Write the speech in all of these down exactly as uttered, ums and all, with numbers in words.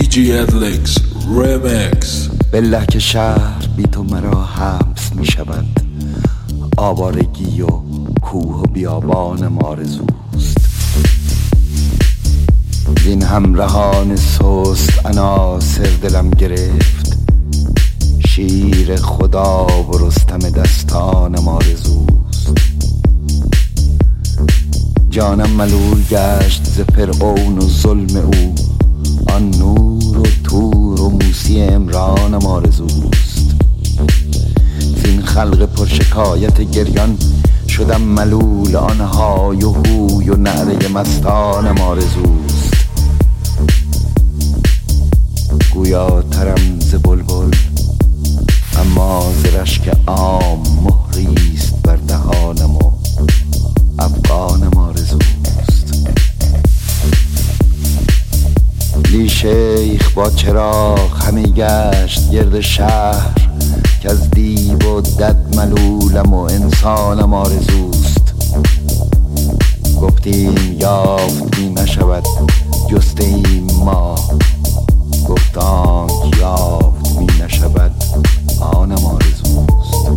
جی ادلکس ریمکس. بالله که شهر بی تو مرا حبس می شود، آوارگی و کوه و بیابان آرزوست. زین همراهان سست عناصر دلم گرفت، شیر خدا و رستم دستانم آرزوست. جانم ملول گشت ز فرعون و ظلم او، آن نور و تور و موسی عمرانم آرزوست. زین خلق پرشکایت گریان شدم ملول، آن های و هوی و نعره مستانم آرزوست. گویا ترم ز بلبل اما ز رشک عام مهریست بر دهانم و افغانم آرزوست. لی شیخ با چراغ همی گشت گرد شهر، که از دیو و دد ملولم و انسانم آرزوست. گفتیم یافت می نشود جستیم ما، گفتانک یافت می نشود آنم آرزوست.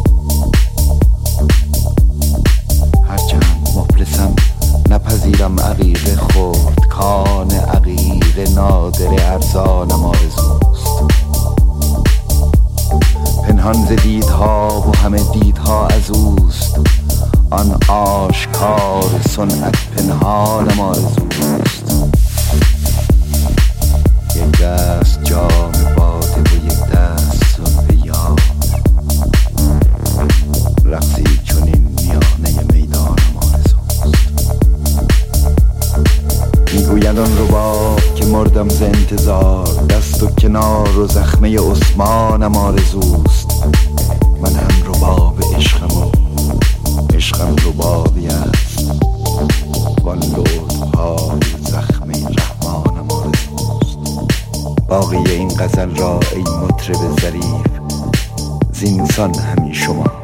هرچند مفلسم نپذیرم عقیق خورد، کان عقیق نادر ارزانم آرزوست. پنهان ز دیدها و همه دیدها از اوست، آن آشکار صنعت پنهانم آرزوست. یک دست جام باده و یک دست زلف یار، رقصی چنین میانه میدانم آرزوست. میگوید آن رباب که مردم ز انتظار، دست و کنار و زخمه عثمانم آرزوست. من هم رباب عشقم و عشقم ربابی است، وان لطف‌ها زخمه رحمانم آرزوست. باقی این غزل را ای مطرب ظریف، زینسان همی شما